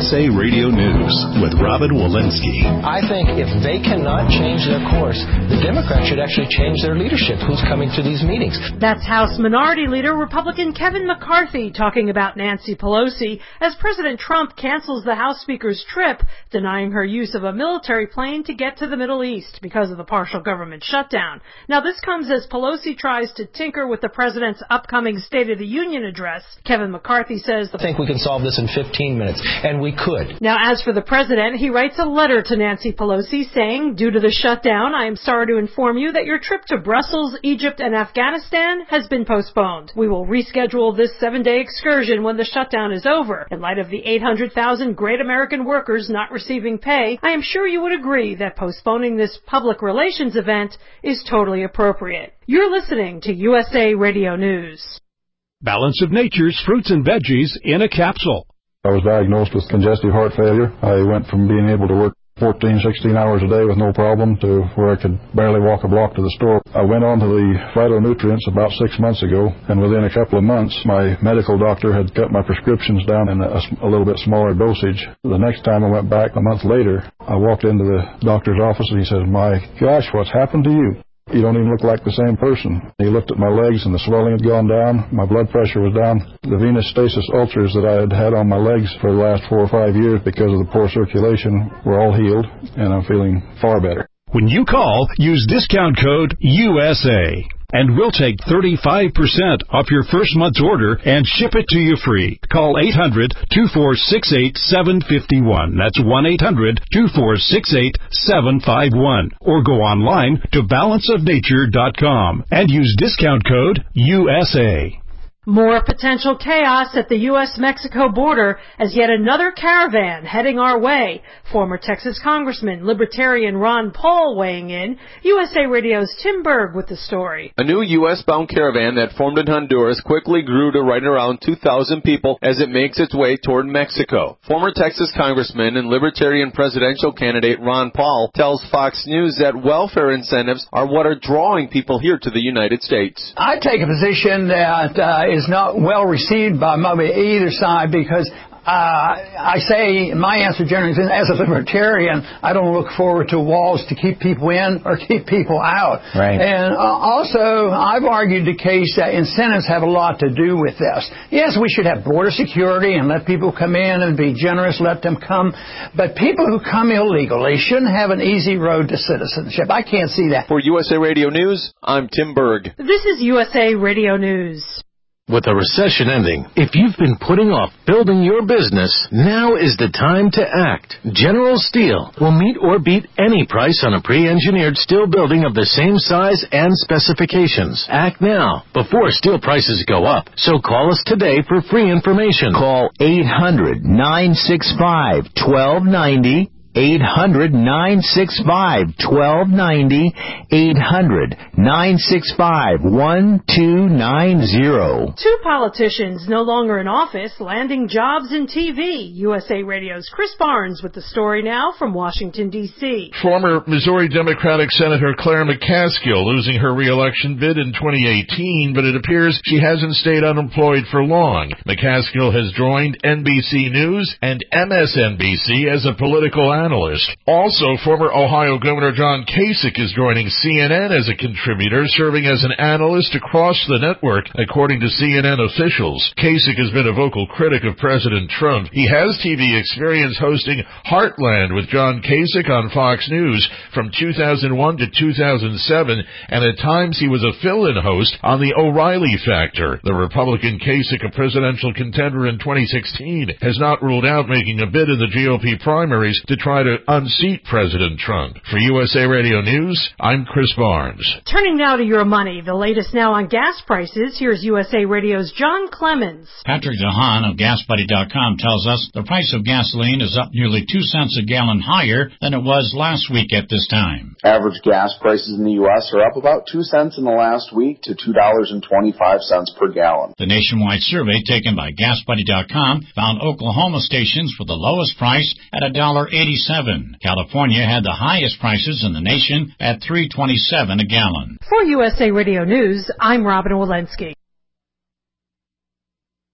USA Radio News with Robin Walensky. I think if they cannot change their course, the Democrats should actually change their leadership. Who's coming to these meetings? That's House Minority Leader Republican Kevin McCarthy talking about Nancy Pelosi as President Trump cancels the House Speaker's trip, denying her use of a military plane to get to the Middle East because of the partial government shutdown. Now, this comes as Pelosi tries to tinker with the president's upcoming State of the Union address. Kevin McCarthy says, I think we can solve this in 15 minutes, and we could. Now, as for the president, he writes a letter to Nancy Pelosi saying, due to the shutdown, I am sorry to inform you that your trip to Brussels, Egypt, and Afghanistan has been postponed. We will reschedule this 7-day excursion when the shutdown is over. In light of the 800,000 great American workers not receiving pay, I am sure you would agree that postponing this public relations event is totally appropriate. You're listening to USA Radio News. Balance of Nature's fruits and veggies in a capsule. I was diagnosed with congestive heart failure. I went from being able to work 14, 16 hours a day with no problem to where I could barely walk a block to the store. I went on to the phytonutrients about 6 months ago, and within a couple of months, my medical doctor had cut my prescriptions down in a little bit smaller dosage. The next time I went back a month later, I walked into the doctor's office and he says, "My gosh, what's happened to you? You don't even look like the same person." He looked at my legs and the swelling had gone down. My blood pressure was down. The venous stasis ulcers that I had had on my legs for the last 4 or 5 years because of the poor circulation were all healed, and I'm feeling far better. When you call, use discount code USA, and we'll take 35% off your first month's order and ship it to you free. Call 800-246-8751. That's 1-800-246-8751. Or go online to balanceofnature.com and use discount code USA. More potential chaos at the U.S.-Mexico border as yet another caravan heading our way. Former Texas Congressman, Libertarian Ron Paul weighing in. USA Radio's Tim Berg with the story. A new U.S.-bound caravan that formed in Honduras quickly grew to right around 2,000 people as it makes its way toward Mexico. Former Texas Congressman and Libertarian presidential candidate Ron Paul tells Fox News that welfare incentives are what are drawing people here to the United States. I take a position that is not well received by either side because I say my answer generally is, as a libertarian, I don't look forward to walls to keep people in or keep people out. Right. And also, I've argued the case that incentives have a lot to do with this. Yes, we should have border security and let people come in and be generous, let them come. But people who come illegally shouldn't have an easy road to citizenship. I can't see that. For USA Radio News, I'm Tim Berg. This is USA Radio News. With a recession ending, if you've been putting off building your business, now is the time to act. General Steel will meet or beat any price on a pre-engineered steel building of the same size and specifications. Act now, before steel prices go up. So call us today for free information. Call 800-965-1290. 800-965-1290, 800-965-1290. Two politicians no longer in office landing jobs in TV. USA Radio's Chris Barnes with the story now from Washington, D.C. Former Missouri Democratic Senator Claire McCaskill losing her re-election bid in 2018, but it appears she hasn't stayed unemployed for long. McCaskill has joined NBC News and MSNBC as a political analyst. Also, former Ohio Governor John Kasich is joining CNN as a contributor, serving as an analyst across the network, according to CNN officials. Kasich has been a vocal critic of President Trump. He has TV experience hosting Heartland with John Kasich on Fox News from 2001 to 2007, and at times he was a fill-in host on The O'Reilly Factor. The Republican Kasich, a presidential contender in 2016, has not ruled out making a bid in the GOP primaries to try to unseat President Trump. For USA Radio News, I'm Chris Barnes. Turning now to your money, the latest now on gas prices. Here's USA Radio's John Clemens. Patrick DeHaan of GasBuddy.com tells us the price of gasoline is up nearly 2 cents a gallon higher than it was last week at this time. Average gas prices in the U.S. are up about 2 cents in the last week to $2.25 per gallon. The nationwide survey taken by GasBuddy.com found Oklahoma stations with the lowest price at $1.87. California had the highest prices in the nation at $3.27 a gallon. For USA Radio News, I'm Robin Walensky.